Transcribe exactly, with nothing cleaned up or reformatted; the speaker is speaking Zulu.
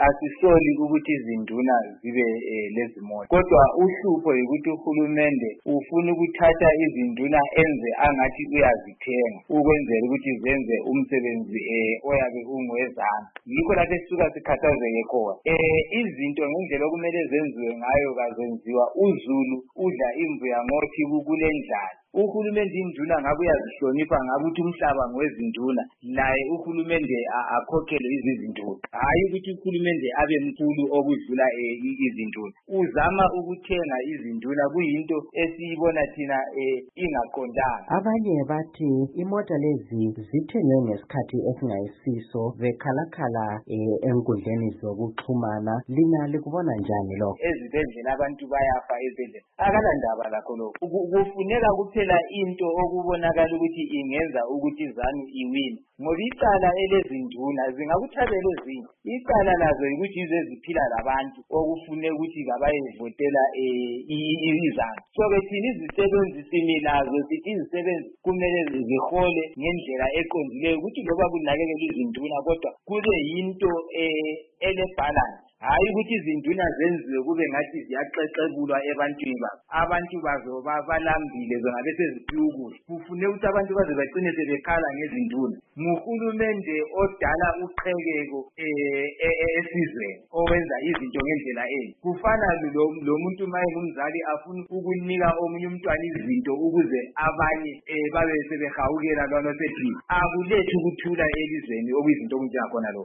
asisoli ukuthi izinduna zibe lezimota, kodwa uhlupho yikuthi uhulumende ufuna ukuthatha izinduna enze angathi uyazithenga ukwenzela ukuthi zenze umsebenzi oyabe ungwezana. Yikho lapho esisuka sikhathazeke khona. Izinto ngendlela okumele zenziwe ngayo kazenziwa. UZulu udla imbuya ngothi kulendlala. Uhulumende induna ngabe uyazihlonipha ngabe uthi umhlaba ngwezinduna, laye uhulumende akhokhele izinduna, hayi ukuthi uhulumende abe mkhulu okudlula izinduna. Uzama ukuthenga izinduna, kuyinto esiyibona thina ingaqondanga. Abanye bathi imota lezi zithengwe ngesikhathi esingayisiso, bekhalakhala enkundleni zokuxhumana. Lina likubona njani lokho? Ezibhedlela abantu bayafa ezibhedlela, akalandaba lakho lokho. Kufuneka kuphela into okubonakala ukuthi ingenza ukuthi izanu iwini, ngoba icala elezinduna zingakuthabela ezinye. Icala lazo ukuthi yizo eziphila labantu okufune ukuthi kabayevotela izanu. So ke thina izisebenzi similazo sithi izisebenzi kumele zihole ngendlela eqondileyo ukuthi loba kunakekelwa izinduna kodwa kube yinto ele-balance, hayi ukuthi izinduna zenziwe kube ngathi ziyaxexebulwa ebantwini babo. Abantu bazo balambile zona bese ziphiwa ukudla. Kufuneka ukuthi abantu baze baqine sebekhala ngezinduna. Nguhulumende odala uqhekeko esizweni owenza izinto ngendlela enye. Kufana lo muntu uma engumzali afuna ukunika omunye umntwana izinto ukuze abanye babe sebehawukela lona sethi akulethu ukuthula elizweni okuyizinto okunjengakhona lokho.